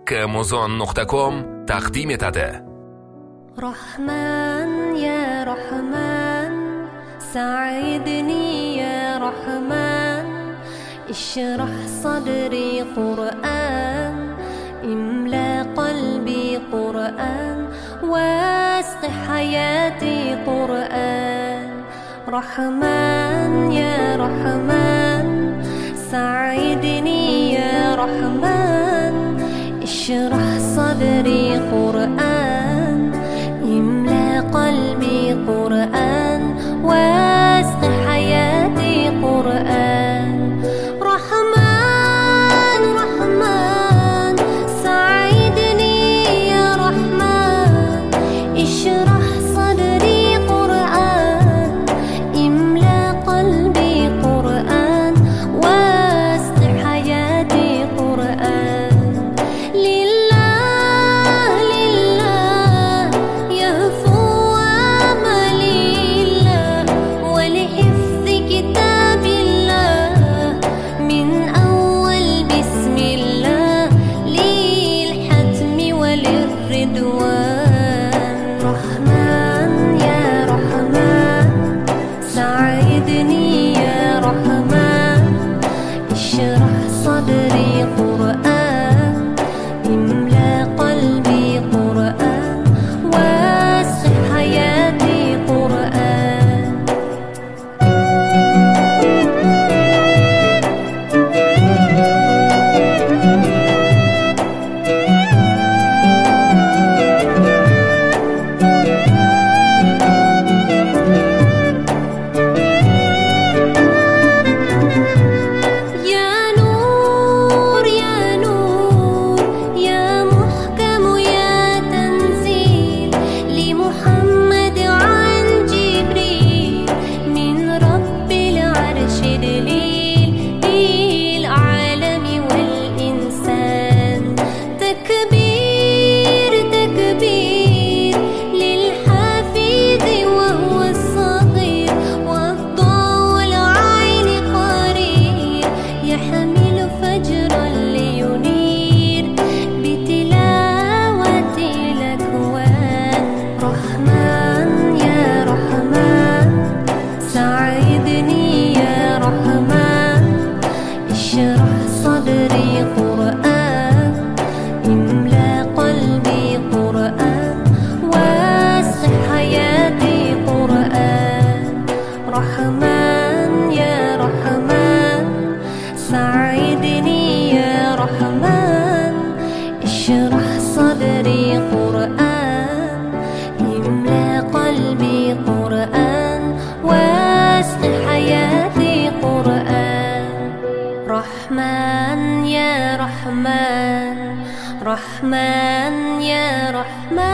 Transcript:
كامازون.com تقدیم etadi. رحمن يا رحمن ساعدني يا رحمن اشرح صدري قرآن املأ قلبي قرآن واسق حياتي قرآن. رحمن يا رحمن ساعدني يا رحمن اشرح صدري قرآن املأ قلبي قرآن واسق حياتي قرآن. رحمن رحمن ساعدني يا رحمن اشرح صدري قرآن املأ قلبي قرآن واسق حياتي قرآن. رحمن يا رحمن ساعدني يا رحمن اشرح صدري قرآن املأ قلبي قرآن واسق حياتي قرآن. رحمن يا رحمن ساعدني يا رحمن اشرح صدري قرآن املأ قلبي قرآن واسق حياتي قرآن. رحمن يا رحمن رحمن يا رحمن